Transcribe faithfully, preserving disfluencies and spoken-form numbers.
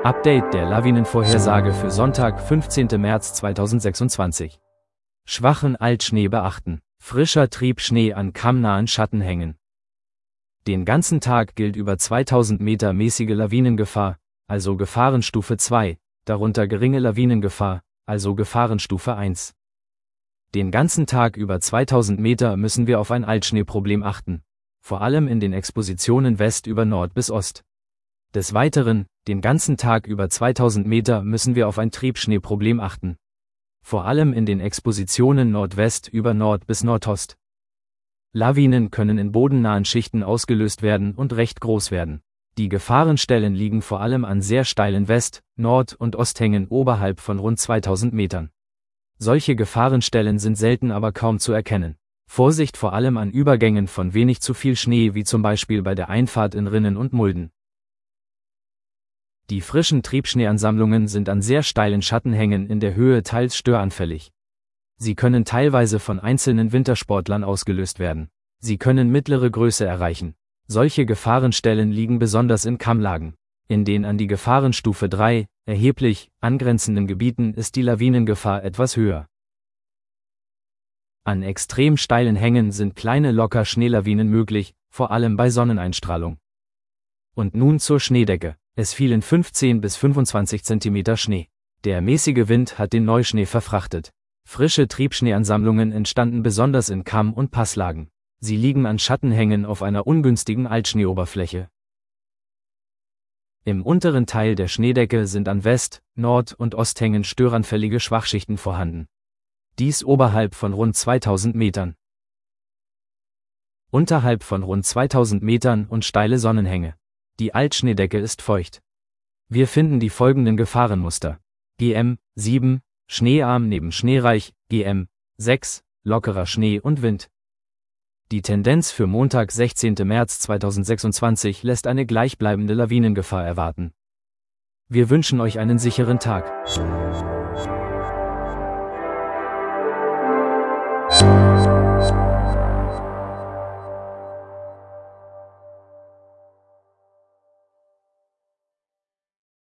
Update der Lawinenvorhersage für Sonntag, fünfzehnten März zweitausendsechsundzwanzig. Schwachen Altschnee beachten. Frischer Triebschnee an kammnahen Schattenhängen. Den ganzen Tag gilt über zweitausend Meter mäßige Lawinengefahr, also Gefahrenstufe zwei, darunter geringe Lawinengefahr, also Gefahrenstufe eins. Den ganzen Tag über zweitausend Meter müssen wir auf ein Altschneeproblem achten, vor allem in den Expositionen West über Nord bis Ost. Des Weiteren, den ganzen Tag über zweitausend Meter müssen wir auf ein Triebschneeproblem achten, vor allem in den Expositionen Nordwest über Nord bis Nordost. Lawinen können in bodennahen Schichten ausgelöst werden und recht groß werden. Die Gefahrenstellen liegen vor allem an sehr steilen West-, Nord- und Osthängen oberhalb von rund zweitausend Metern. Solche Gefahrenstellen sind selten aber kaum zu erkennen. Vorsicht vor allem an Übergängen von wenig zu viel Schnee, wie zum Beispiel bei der Einfahrt in Rinnen und Mulden. Die frischen Triebschneeansammlungen sind an sehr steilen Schattenhängen in der Höhe teils störanfällig. Sie können teilweise von einzelnen Wintersportlern ausgelöst werden. Sie können mittlere Größe erreichen. Solche Gefahrenstellen liegen besonders in Kammlagen. In den an die Gefahrenstufe drei, erheblich, angrenzenden Gebieten ist die Lawinengefahr etwas höher. An extrem steilen Hängen sind kleine locker Schneelawinen möglich, vor allem bei Sonneneinstrahlung. Und nun zur Schneedecke. Es fielen fünfzehn bis fünfundzwanzig Zentimeter Schnee. Der mäßige Wind hat den Neuschnee verfrachtet. Frische Triebschneeansammlungen entstanden besonders in Kamm- und Passlagen. Sie liegen an Schattenhängen auf einer ungünstigen Altschneeoberfläche. Im unteren Teil der Schneedecke sind an West-, Nord- und Osthängen störanfällige Schwachschichten vorhanden. Dies oberhalb von rund zweitausend Metern. Unterhalb von rund zweitausend Metern und steile Sonnenhänge. Die Altschneedecke ist feucht. Wir finden die folgenden Gefahrenmuster. G M sieben, schneearm neben schneereich, G M sechs, lockerer Schnee und Wind. Die Tendenz für Montag, sechzehnten März zweitausendsechsundzwanzig lässt eine gleichbleibende Lawinengefahr erwarten. Wir wünschen euch einen sicheren Tag.